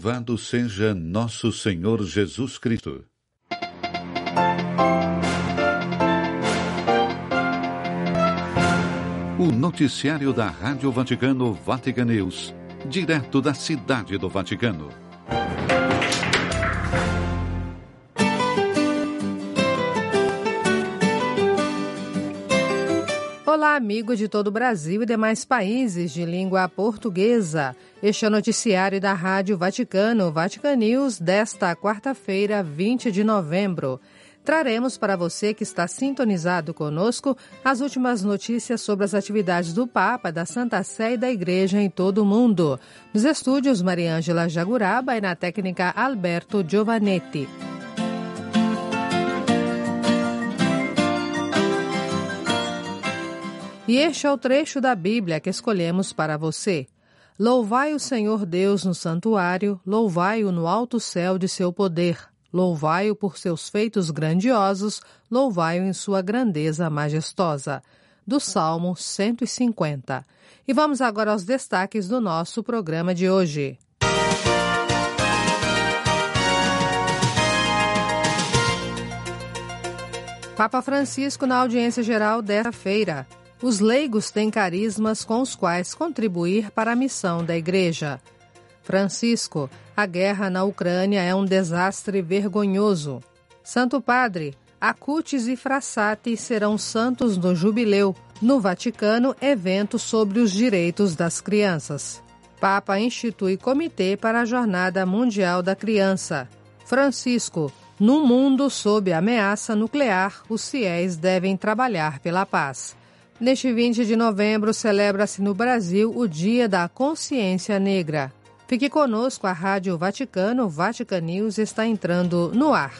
Louvado seja nosso Senhor Jesus Cristo. O noticiário da Rádio Vaticano, Vatican News, direto da Cidade do Vaticano. Olá, amigo de todo o Brasil e demais países de língua portuguesa. Este é o noticiário da Rádio Vaticano, Vatican News, desta quarta-feira, 20 de novembro. Traremos para você que está sintonizado conosco as últimas notícias sobre as atividades do Papa, da Santa Sé e da Igreja em todo o mundo. Nos estúdios, Mariângela Jaguraba e na técnica Alberto Giovanetti. E este é o trecho da Bíblia que escolhemos para você. Louvai o Senhor Deus no santuário, louvai-o no alto céu de seu poder, louvai-o por seus feitos grandiosos, louvai-o em sua grandeza majestosa. Do Salmo 150. E vamos agora aos destaques do nosso programa de hoje. Papa Francisco na audiência geral desta feira. Os leigos têm carismas com os quais contribuir para a missão da Igreja. Francisco, a guerra na Ucrânia é um desastre vergonhoso. Santo Padre, Acutis e Frassati serão santos no Jubileu. No Vaticano, evento sobre os direitos das crianças. Papa institui comitê para a Jornada Mundial da Criança. Francisco, num mundo sob ameaça nuclear, os fiéis devem trabalhar pela paz. Neste 20 de novembro, celebra-se no Brasil o Dia da Consciência Negra. Fique conosco, a Rádio Vaticano, Vatican News, está entrando no ar.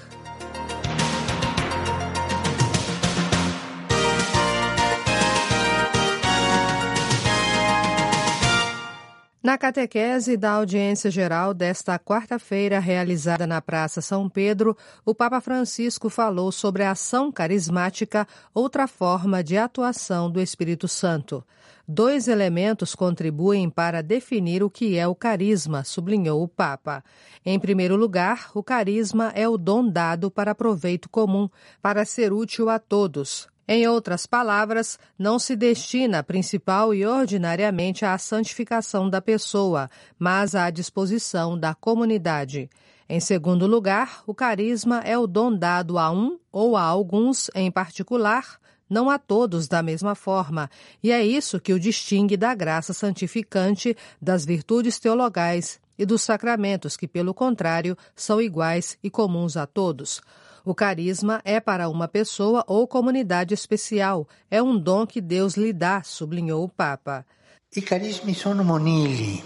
Na catequese da audiência geral desta quarta-feira, realizada na Praça São Pedro, o Papa Francisco falou sobre a ação carismática, outra forma de atuação do Espírito Santo. 2 elementos contribuem para definir o que é o carisma, sublinhou o Papa. Em primeiro lugar, o carisma é o dom dado para proveito comum, para ser útil a todos. Em outras palavras, não se destina principal e ordinariamente à santificação da pessoa, mas à disposição da comunidade. Em segundo lugar, o carisma é o dom dado a um ou a alguns em particular, não a todos da mesma forma, e é isso que o distingue da graça santificante, das virtudes teologais e dos sacramentos, que, pelo contrário, são iguais e comuns a todos. O carisma é para uma pessoa ou comunidade especial. É um dom que Deus lhe dá, sublinhou o Papa. I carismi sono monili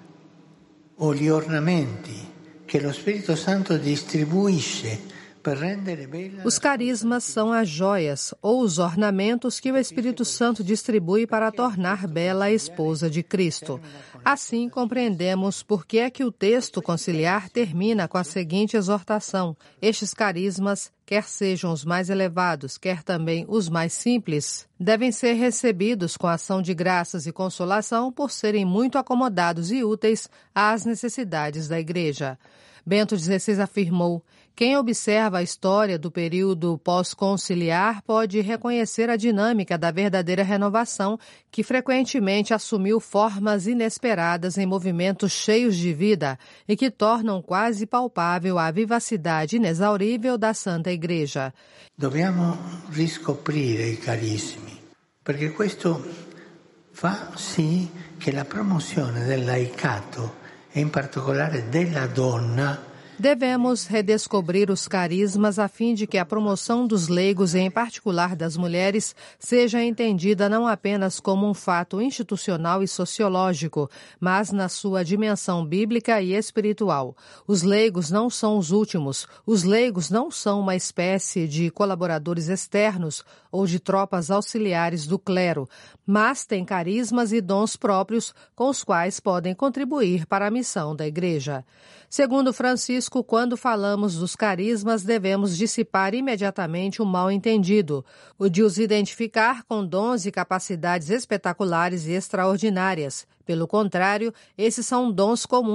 o gli ornamenti che lo Spirito Santo distribuisce. Os carismas são as joias ou os ornamentos que o Espírito Santo distribui para tornar bela a esposa de Cristo. Assim, compreendemos por que é que o texto conciliar termina com a seguinte exortação: estes carismas, quer sejam os mais elevados, quer também os mais simples, devem ser recebidos com ação de graças e consolação por serem muito acomodados e úteis às necessidades da Igreja. Bento XVI afirmou: quem observa a história do período pós-conciliar pode reconhecer a dinâmica da verdadeira renovação, que frequentemente assumiu formas inesperadas em movimentos cheios de vida e que tornam quase palpável a vivacidade inexaurível da Santa Igreja. Dobbiamo riscoprire i carismi, perché questo fa sì che la promozione del laicato e in particolare della donna. Devemos redescobrir os carismas a fim de que a promoção dos leigos, e em particular das mulheres, seja entendida não apenas como um fato institucional e sociológico, mas na sua dimensão bíblica e espiritual. Os leigos não são os últimos, os leigos não são uma espécie de colaboradores externos ou de tropas auxiliares do clero, mas têm carismas e dons próprios com os quais podem contribuir para a missão da Igreja. Segundo Francisco, quando falamos dos carismas, devemos dissipar imediatamente o mal-entendido, o de os identificar com dons e capacidades espetaculares e extraordinárias. Pelo contrário, esses são dons comuns,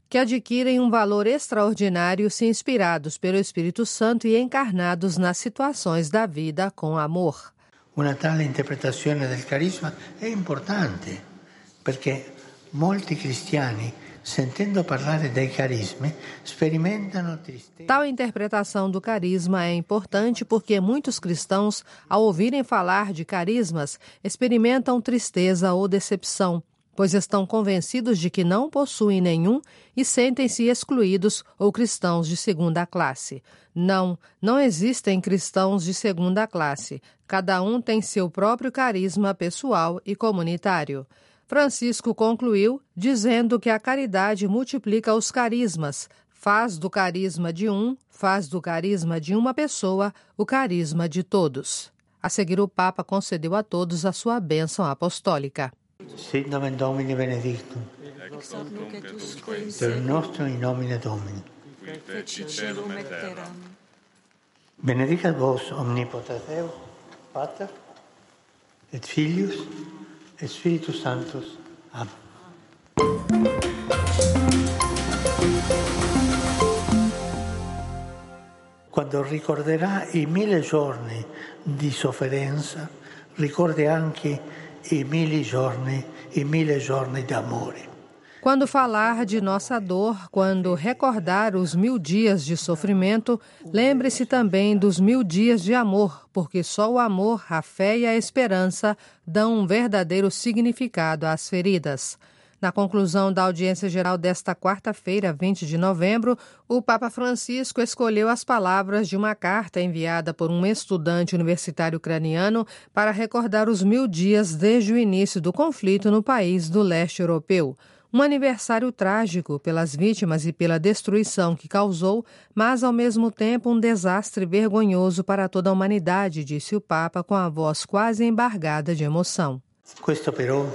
que adquirem um valor extraordinário se inspirados pelo Espírito Santo e encarnados nas situações da vida com amor. Una tale interpretazione del carisma è importante, perché molti cristiani, sentendo parlare dei carismi, sperimentano tristezza. Tal interpretação do carisma é importante porque muitos cristãos, ao ouvirem falar de carismas, experimentam tristeza ou decepção, pois estão convencidos de que não possuem nenhum e sentem-se excluídos ou cristãos de segunda classe. Não existem cristãos de segunda classe. Cada um tem seu próprio carisma pessoal e comunitário. Francisco concluiu dizendo que a caridade multiplica os carismas, faz do carisma de uma pessoa o carisma de todos. A seguir, o Papa concedeu a todos a sua bênção apostólica. Sit nomen Domini benedictum, per nostro in nomine Domini. Benedicat vos omnipotens Deus, Pater, et Filius, et Spiritus Sanctus. Amen. Quando ricorderà i 1000 giorni di sofferenza, ricordi anche i 1000 giorni d'amore. Quando falar de nossa dor, quando recordar os 1000 dias de sofrimento, lembre-se também dos 1000 dias de amor, porque só o amor, a fé e a esperança dão um verdadeiro significado às feridas. Na conclusão da audiência geral desta quarta-feira, 20 de novembro, o Papa Francisco escolheu as palavras de uma carta enviada por um estudante universitário ucraniano para recordar os 1000 dias desde o início do conflito no país do leste europeu. Um aniversário trágico pelas vítimas e pela destruição que causou, mas ao mesmo tempo um desastre vergonhoso para toda a humanidade, disse o Papa com a voz quase embargada de emoção. Questo però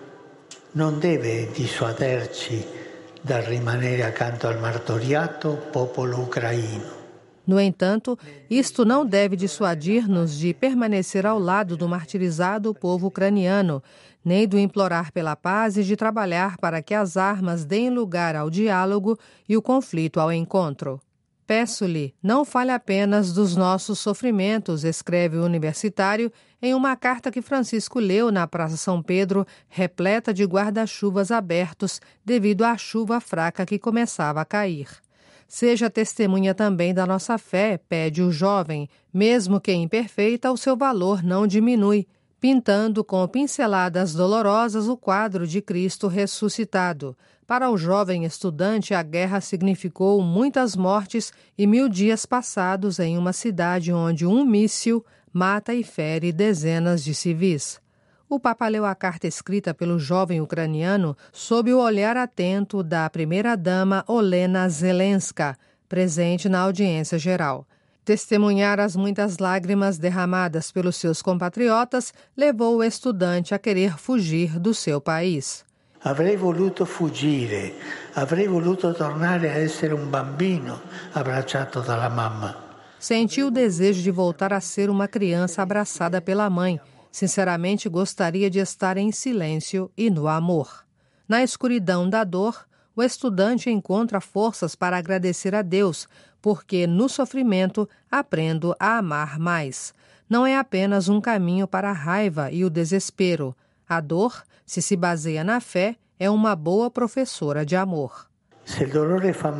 non deve dissuaderci dal rimanere accanto al martoriato popolo ucraino. No entanto, isto não deve dissuadir-nos de permanecer ao lado do martirizado povo ucraniano, nem do implorar pela paz e de trabalhar para que as armas deem lugar ao diálogo e o conflito ao encontro. Peço-lhe, não fale apenas dos nossos sofrimentos, escreve o universitário em uma carta que Francisco leu na Praça São Pedro, repleta de guarda-chuvas abertos devido à chuva fraca que começava a cair. Seja testemunha também da nossa fé, pede o jovem, mesmo que imperfeita, o seu valor não diminui, pintando com pinceladas dolorosas o quadro de Cristo ressuscitado. Para o jovem estudante, a guerra significou muitas mortes e 1000 dias passados em uma cidade onde um míssil mata e fere dezenas de civis. O Papa leu a carta escrita pelo jovem ucraniano sob o olhar atento da primeira-dama Olena Zelenska, presente na audiência geral. Testemunhar as muitas lágrimas derramadas pelos seus compatriotas levou o estudante a querer fugir do seu país. Avrei voluto fuggire, avrei voluto tornare a essere un bambino abbracciato dalla mamma. Sentiu o desejo de voltar a ser uma criança abraçada pela mãe. Sinceramente, gostaria de estar em silêncio e no amor. Na escuridão da dor, o estudante encontra forças para agradecer a Deus, porque no sofrimento aprendo a amar mais. Não é apenas um caminho para a raiva e o desespero. A dor, se baseia na fé, é uma boa professora de amor. Se il dolore fa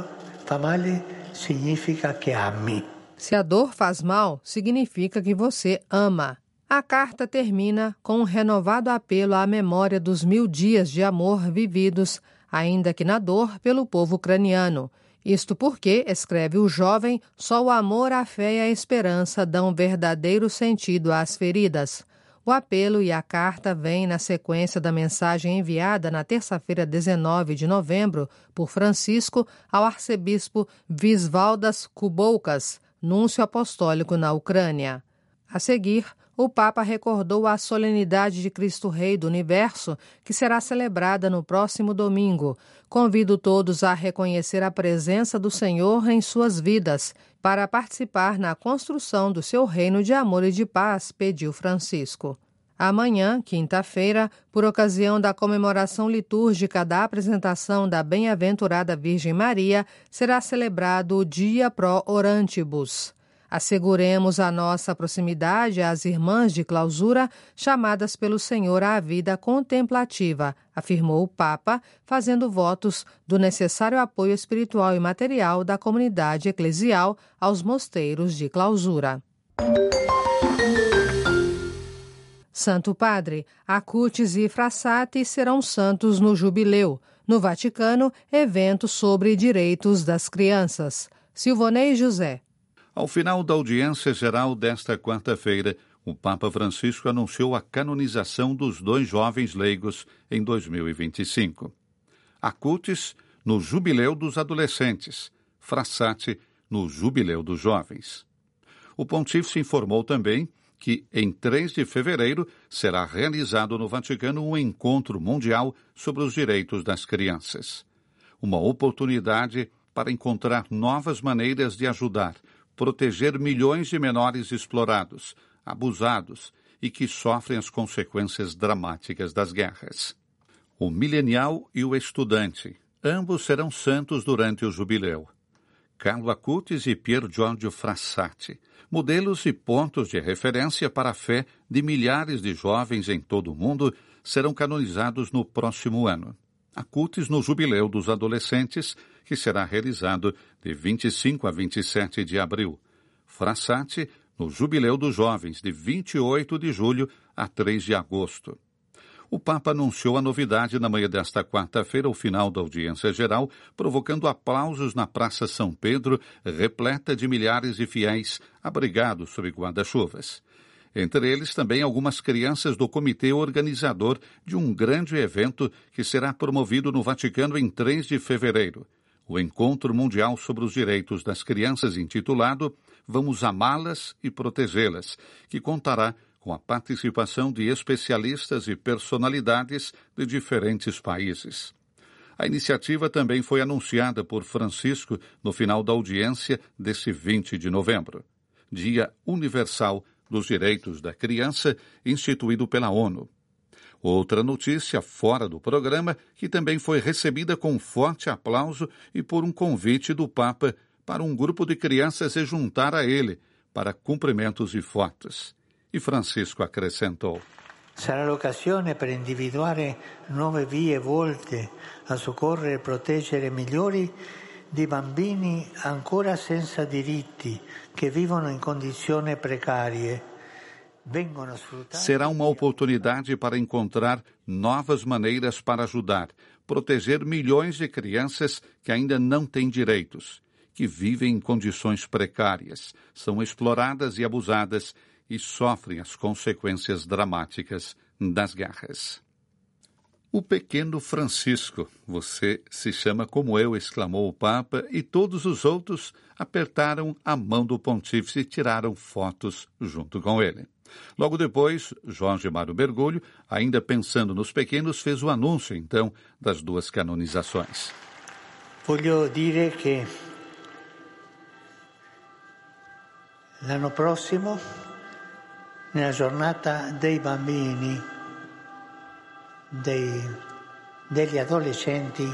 male, significa che ami. Se a dor faz mal, significa que você ama. A carta termina com um renovado apelo à memória dos 1000 dias de amor vividos, ainda que na dor, pelo povo ucraniano. Isto porque, escreve o jovem, só o amor, a fé e a esperança dão verdadeiro sentido às feridas. O apelo e a carta vêm na sequência da mensagem enviada na terça-feira 19 de novembro por Francisco ao arcebispo Visvaldas Kuboukas, núncio apostólico na Ucrânia. A seguir, o Papa recordou a solenidade de Cristo Rei do Universo, que será celebrada no próximo domingo. Convido todos a reconhecer a presença do Senhor em suas vidas, para participar na construção do seu reino de amor e de paz, pediu Francisco. Amanhã, quinta-feira, por ocasião da comemoração litúrgica da apresentação da Bem-aventurada Virgem Maria, será celebrado o Dia Pro Orantibus. Asseguremos a nossa proximidade às irmãs de clausura, chamadas pelo Senhor à vida contemplativa, afirmou o Papa, fazendo votos do necessário apoio espiritual e material da comunidade eclesial aos mosteiros de clausura. Santo Padre, Acutis e Frassati serão santos no Jubileu. No Vaticano, evento sobre direitos das crianças. Silvonei José. Ao final da audiência geral desta quarta-feira, o Papa Francisco anunciou a canonização dos 2 jovens leigos em 2025. Acutis, no Jubileu dos Adolescentes, Frassati, no Jubileu dos Jovens. O pontífice informou também que, em 3 de fevereiro, será realizado no Vaticano um encontro mundial sobre os direitos das crianças. Uma oportunidade para encontrar novas maneiras de ajudar, proteger milhões de menores explorados, abusados e que sofrem as consequências dramáticas das guerras. O milenial e o estudante, ambos serão santos durante o jubileu. Carlo Acutis e Pier Giorgio Frassati, modelos e pontos de referência para a fé de milhares de jovens em todo o mundo, serão canonizados no próximo ano. Acutis no Jubileu dos Adolescentes, que será realizado de 25 a 27 de abril. Frassati no Jubileu dos Jovens, de 28 de julho a 3 de agosto. O Papa anunciou a novidade na manhã desta quarta-feira, ao final da audiência geral, provocando aplausos na Praça São Pedro, repleta de milhares de fiéis abrigados sob guarda-chuvas. Entre eles também algumas crianças do comitê organizador de um grande evento que será promovido no Vaticano em 3 de fevereiro. O Encontro Mundial sobre os Direitos das Crianças, intitulado Vamos Amá-las e Protegê-las, que contará com a participação de especialistas e personalidades de diferentes países. A iniciativa também foi anunciada por Francisco no final da audiência desse 20 de novembro, Dia Universal dos Direitos da Criança, instituído pela ONU. Outra notícia fora do programa, que também foi recebida com forte aplauso e por um convite do Papa para um grupo de crianças se juntar a ele para cumprimentos e fotos. E Francisco acrescentou: Sarà l'occasione per individuare nuove vie volte a soccorrere e proteggere migliori di bambini ancora senza diritti, che vivono in condizioni precarie. Será uma oportunidade para encontrar novas maneiras para ajudar, proteger milhões de crianças que ainda não têm direitos, que vivem em condições precárias, são exploradas e abusadas e sofrem as consequências dramáticas das guerras. O pequeno Francisco, você se chama como eu, exclamou o Papa, e todos os outros apertaram a mão do pontífice e tiraram fotos junto com ele. Logo depois, Jorge Mário Bergoglio, ainda pensando nos pequenos, fez o anúncio, então, das 2 canonizações. Voglio dire che l'anno prossimo, nella giornata dei bambini, degli adolescenti,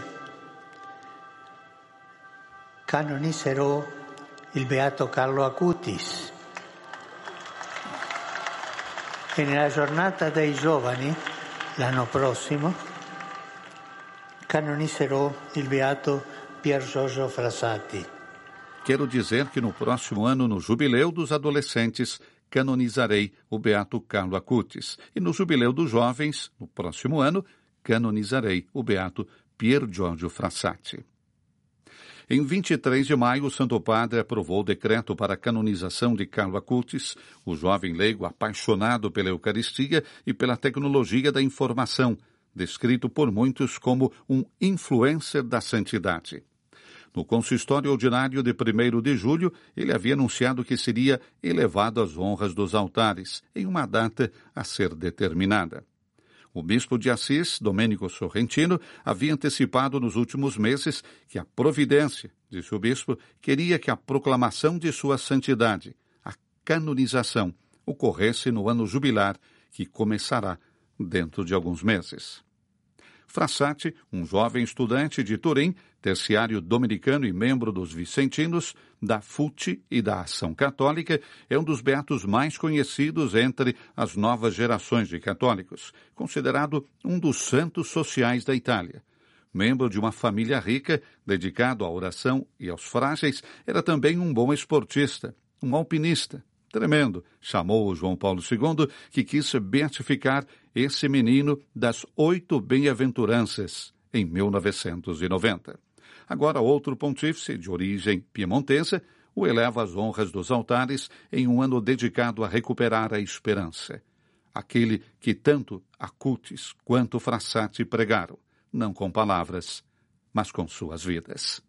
canonizzerò il beato Carlo Acutis. E nella giornata dei giovani, l'anno prossimo, canonizzerò il beato Pier Giorgio Frassati. Quero dizer que no próximo ano, no Jubileu dos Adolescentes, canonizarei o beato Carlo Acutis. E no Jubileu dos Jovens, no próximo ano, canonizarei o beato Pier Giorgio Frassati. Em 23 de maio, o Santo Padre aprovou o decreto para a canonização de Carlo Acutis, o jovem leigo apaixonado pela Eucaristia e pela tecnologia da informação, descrito por muitos como um influencer da santidade. No consistório ordinário de 1º de julho, ele havia anunciado que seria elevado às honras dos altares, em uma data a ser determinada. O bispo de Assis, Domênico Sorrentino, havia antecipado nos últimos meses que a providência, disse o bispo, queria que a proclamação de sua santidade, a canonização, ocorresse no ano jubilar, que começará dentro de alguns meses. Frassati, um jovem estudante de Turim, terciário dominicano e membro dos Vicentinos, da FUT e da Ação Católica, é um dos beatos mais conhecidos entre as novas gerações de católicos, considerado um dos santos sociais da Itália. Membro de uma família rica, dedicado à oração e aos frágeis, era também um bom esportista, um alpinista. Tremendo, chamou João Paulo II, que quis beatificar esse menino das 8 bem-aventuranças, em 1990. Agora, outro pontífice, de origem piemontesa, o eleva às honras dos altares em um ano dedicado a recuperar a esperança. Aquele que tanto Acutis quanto Frassati pregaram, não com palavras, mas com suas vidas.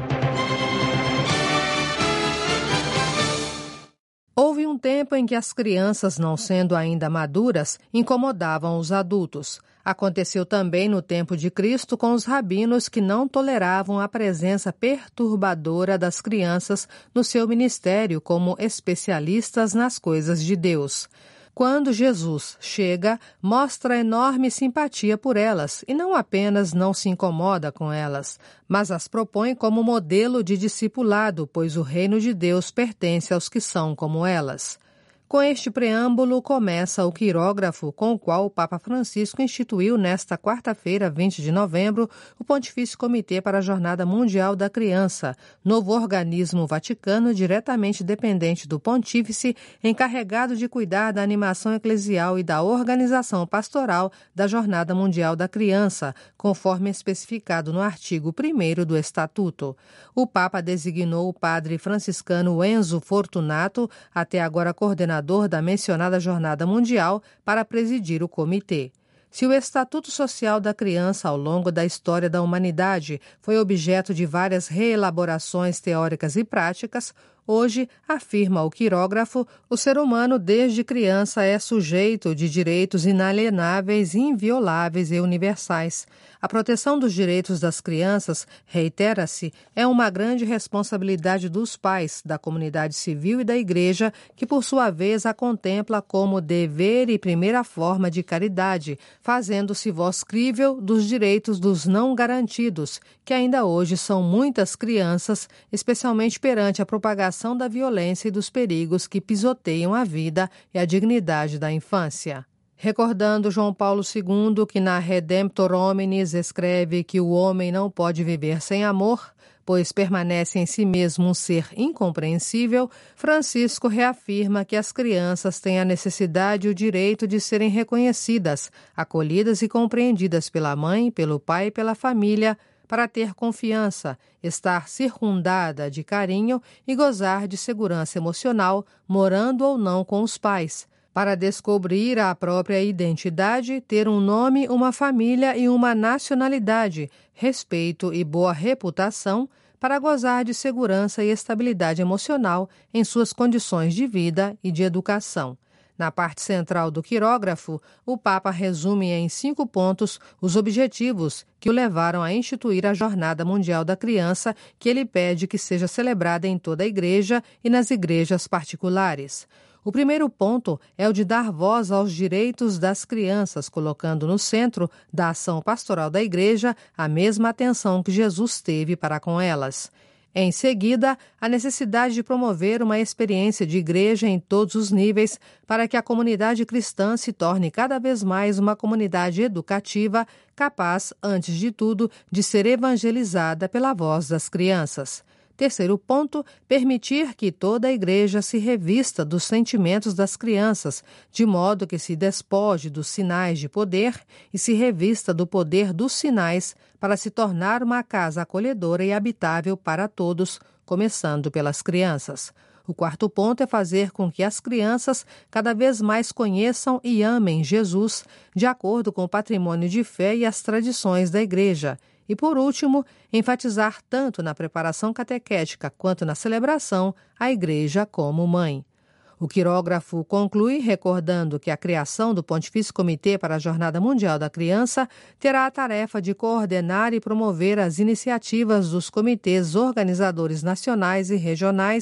Houve um tempo em que as crianças, não sendo ainda maduras, incomodavam os adultos. Aconteceu também no tempo de Cristo com os rabinos que não toleravam a presença perturbadora das crianças no seu ministério como especialistas nas coisas de Deus. Quando Jesus chega, mostra enorme simpatia por elas e não apenas não se incomoda com elas, mas as propõe como modelo de discipulado, pois o reino de Deus pertence aos que são como elas. Com este preâmbulo, começa o quirógrafo com o qual o Papa Francisco instituiu nesta quarta-feira, 20 de novembro, o Pontifício Comitê para a Jornada Mundial da Criança, novo organismo vaticano diretamente dependente do pontífice, encarregado de cuidar da animação eclesial e da organização pastoral da Jornada Mundial da Criança, conforme especificado no artigo 1º do Estatuto. O Papa designou o padre franciscano Enzo Fortunato, até agora coordenador da mencionada Jornada Mundial, para presidir o comitê. Se o Estatuto Social da Criança, ao longo da história da humanidade, foi objeto de várias reelaborações teóricas e práticas, hoje, afirma o quirógrafo, o ser humano desde criança é sujeito de direitos inalienáveis, invioláveis e universais. A proteção dos direitos das crianças, reitera-se, é uma grande responsabilidade dos pais, da comunidade civil e da Igreja, que por sua vez a contempla como dever e primeira forma de caridade, fazendo-se voz crível dos direitos dos não garantidos, que ainda hoje são muitas crianças, especialmente perante a propagação da violência e dos perigos que pisoteiam a vida e a dignidade da infância. Recordando João Paulo II, que na Redemptor Hominis escreve que o homem não pode viver sem amor, pois permanece em si mesmo um ser incompreensível, Francisco reafirma que as crianças têm a necessidade e o direito de serem reconhecidas, acolhidas e compreendidas pela mãe, pelo pai e pela família, para ter confiança, estar circundada de carinho e gozar de segurança emocional, morando ou não com os pais, para descobrir a própria identidade, ter um nome, uma família e uma nacionalidade, respeito e boa reputação, para gozar de segurança e estabilidade emocional em suas condições de vida e de educação. Na parte central do quirógrafo, o Papa resume em 5 pontos os objetivos que o levaram a instituir a Jornada Mundial da Criança, que ele pede que seja celebrada em toda a Igreja e nas igrejas particulares. O primeiro ponto é o de dar voz aos direitos das crianças, colocando no centro da ação pastoral da Igreja a mesma atenção que Jesus teve para com elas. Em seguida, a necessidade de promover uma experiência de igreja em todos os níveis para que a comunidade cristã se torne cada vez mais uma comunidade educativa, capaz, antes de tudo, de ser evangelizada pela voz das crianças. Terceiro ponto, permitir que toda a igreja se revista dos sentimentos das crianças, de modo que se despoje dos sinais de poder e se revista do poder dos sinais para se tornar uma casa acolhedora e habitável para todos, começando pelas crianças. O quarto ponto é fazer com que as crianças cada vez mais conheçam e amem Jesus, de acordo com o patrimônio de fé e as tradições da igreja. E, por último, enfatizar tanto na preparação catequética quanto na celebração a Igreja como mãe. O quirógrafo conclui recordando que a criação do Pontifício Comitê para a Jornada Mundial da Criança terá a tarefa de coordenar e promover as iniciativas dos comitês organizadores nacionais e regionais,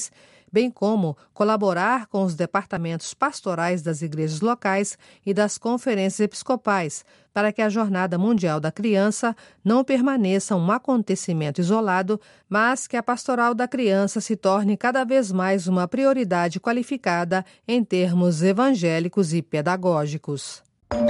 bem como colaborar com os departamentos pastorais das igrejas locais e das conferências episcopais, para que a Jornada Mundial da Criança não permaneça um acontecimento isolado, mas que a pastoral da criança se torne cada vez mais uma prioridade qualificada em termos evangélicos e pedagógicos.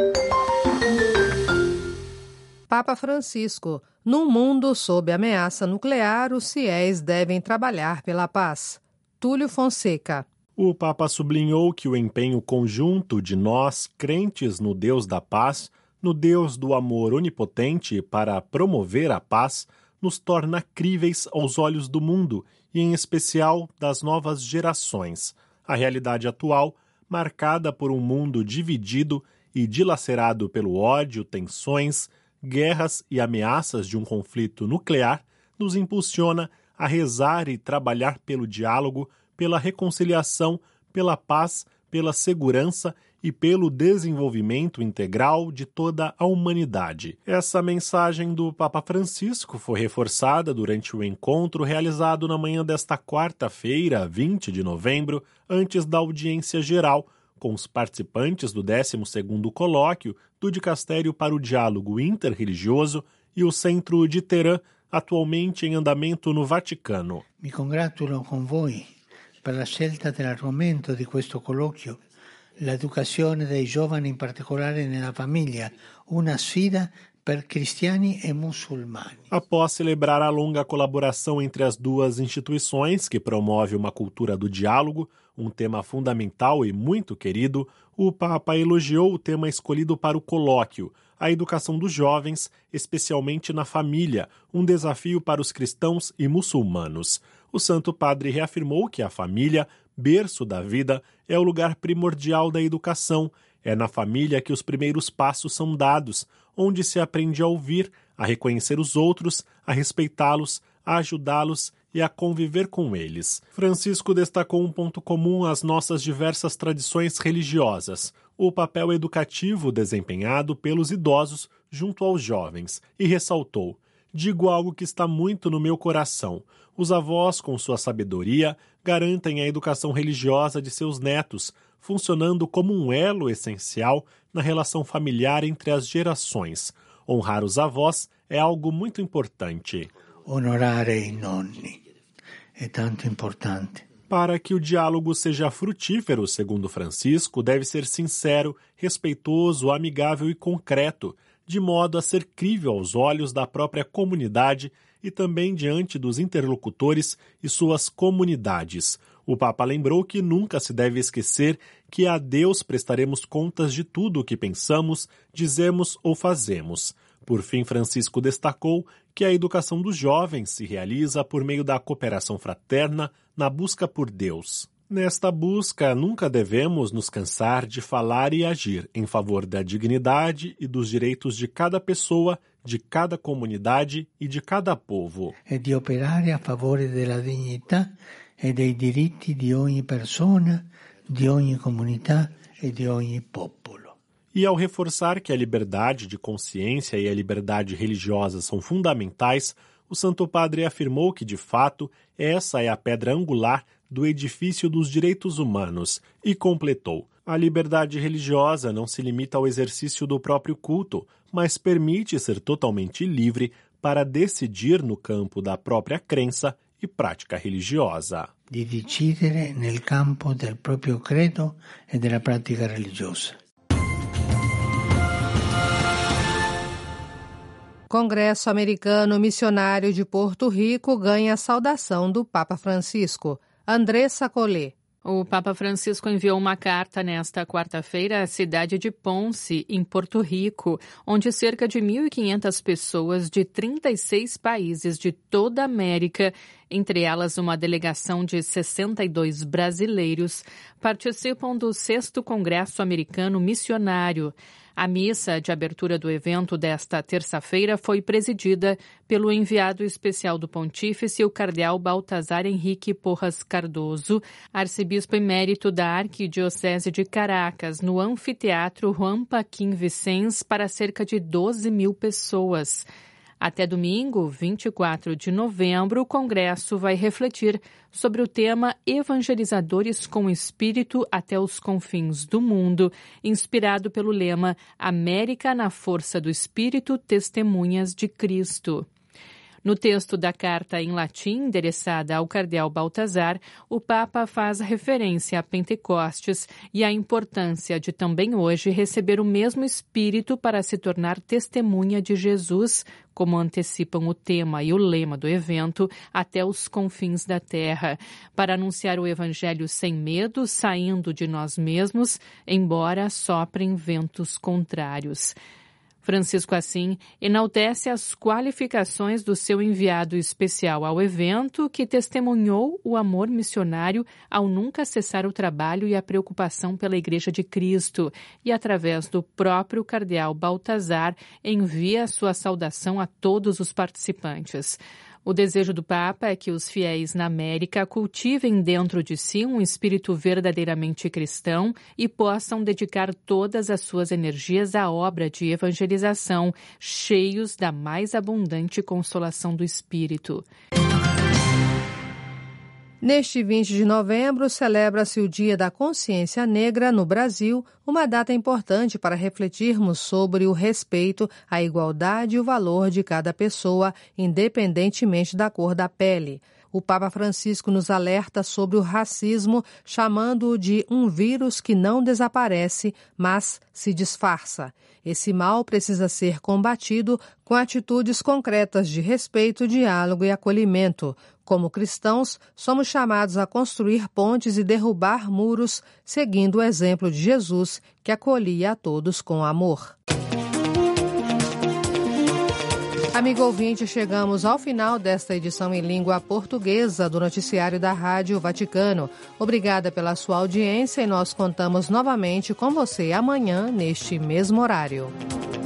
Papa Francisco. Num mundo sob ameaça nuclear, os fiéis devem trabalhar pela paz. Túlio Fonseca. O Papa sublinhou que o empenho conjunto de nós, crentes no Deus da paz, no Deus do amor onipotente para promover a paz, nos torna críveis aos olhos do mundo e, em especial, das novas gerações. A realidade atual, marcada por um mundo dividido e dilacerado pelo ódio, tensões, guerras e ameaças de um conflito nuclear, nos impulsiona a rezar e trabalhar pelo diálogo, pela reconciliação, pela paz, pela segurança e pelo desenvolvimento integral de toda a humanidade. Essa mensagem do Papa Francisco foi reforçada durante o encontro realizado na manhã desta quarta-feira, 20 de novembro, antes da audiência geral, com os participantes do 12º colóquio do Dicastério para o Diálogo Interreligioso e o Centro de Teherã, atualmente em andamento no Vaticano. Mi congratulo con voi per la scelta dell'argomento di questo colloquio, l'educazione dei giovani in particolare nella famiglia, una sfida per cristiani e muçulmani. Após celebrar a longa colaboração entre as duas instituições, que promove uma cultura do diálogo, um tema fundamental e muito querido, o Papa elogiou o tema escolhido para o colóquio, a educação dos jovens, especialmente na família, um desafio para os cristãos e muçulmanos. O Santo Padre reafirmou que a família, berço da vida, é o lugar primordial da educação. É na família que os primeiros passos são dados, onde se aprende a ouvir, a reconhecer os outros, a respeitá-los, a ajudá-los e a conviver com eles. Francisco destacou um ponto comum às nossas diversas tradições religiosas, o papel educativo desempenhado pelos idosos junto aos jovens, e ressaltou: digo algo que está muito no meu coração. Os avós, com sua sabedoria, garantem a educação religiosa de seus netos, funcionando como um elo essencial na relação familiar entre as gerações. Honrar os avós é algo muito importante. Onorare i nonni é tanto importante. Para que o diálogo seja frutífero, segundo Francisco, deve ser sincero, respeitoso, amigável e concreto, de modo a ser crível aos olhos da própria comunidade e também diante dos interlocutores e suas comunidades. O Papa lembrou que nunca se deve esquecer que a Deus prestaremos contas de tudo o que pensamos, dizemos ou fazemos. Por fim, Francisco destacou que a educação dos jovens se realiza por meio da cooperação fraterna na busca por Deus. Nesta busca, nunca devemos nos cansar de falar e agir em favor da dignidade e dos direitos de cada pessoa, de cada comunidade e de cada povo. E di operare a favore della dignità e dei diritti di ogni persona, di ogni comunità e di ogni popolo. E ao reforçar que a liberdade de consciência e a liberdade religiosa são fundamentais, o Santo Padre afirmou que, de fato, essa é a pedra angular do edifício dos direitos humanos e completou: a liberdade religiosa não se limita ao exercício do próprio culto, mas permite ser totalmente livre para decidir no campo da própria crença e prática religiosa. Di decidere nel campo del proprio credo e della pratica religiosa. Congresso Americano Missionário de Porto Rico ganha a saudação do Papa Francisco. Andressa Collet. O Papa Francisco enviou uma carta nesta quarta-feira à cidade de Ponce, em Porto Rico, onde cerca de 1.500 pessoas de 36 países de toda a América, entre elas uma delegação de 62 brasileiros, participam do 6º Congresso Americano Missionário. A missa de abertura do evento desta terça-feira foi presidida pelo enviado especial do Pontífice, o cardeal Baltazar Henrique Porras Cardoso, arcebispo emérito da Arquidiocese de Caracas, no anfiteatro Juan Paquim Vicens, para cerca de 12.000 pessoas. Até domingo, 24 de novembro, o Congresso vai refletir sobre o tema Evangelizadores com Espírito até os confins do mundo, inspirado pelo lema América na força do Espírito, testemunhas de Cristo. No texto da carta em latim, endereçada ao cardeal Baltazar, o Papa faz referência a Pentecostes e à importância de também hoje receber o mesmo Espírito para se tornar testemunha de Jesus, como antecipam o tema e o lema do evento, até os confins da terra, para anunciar o Evangelho sem medo, saindo de nós mesmos, embora soprem ventos contrários. Francisco, assim, enaltece as qualificações do seu enviado especial ao evento, que testemunhou o amor missionário ao nunca cessar o trabalho e a preocupação pela Igreja de Cristo, e através do próprio cardeal Baltazar envia sua saudação a todos os participantes. O desejo do Papa é que os fiéis na América cultivem dentro de si um espírito verdadeiramente cristão e possam dedicar todas as suas energias à obra de evangelização, cheios da mais abundante consolação do Espírito. Neste 20 de novembro, celebra-se o Dia da Consciência Negra no Brasil, uma data importante para refletirmos sobre o respeito, a igualdade e o valor de cada pessoa, independentemente da cor da pele. O Papa Francisco nos alerta sobre o racismo, chamando-o de um vírus que não desaparece, mas se disfarça. Esse mal precisa ser combatido com atitudes concretas de respeito, diálogo e acolhimento. Como cristãos, somos chamados a construir pontes e derrubar muros, seguindo o exemplo de Jesus, que acolhia a todos com amor. Amigo ouvinte, chegamos ao final desta edição em língua portuguesa do Noticiário da Rádio Vaticano. Obrigada pela sua audiência e nós contamos novamente com você amanhã, neste mesmo horário.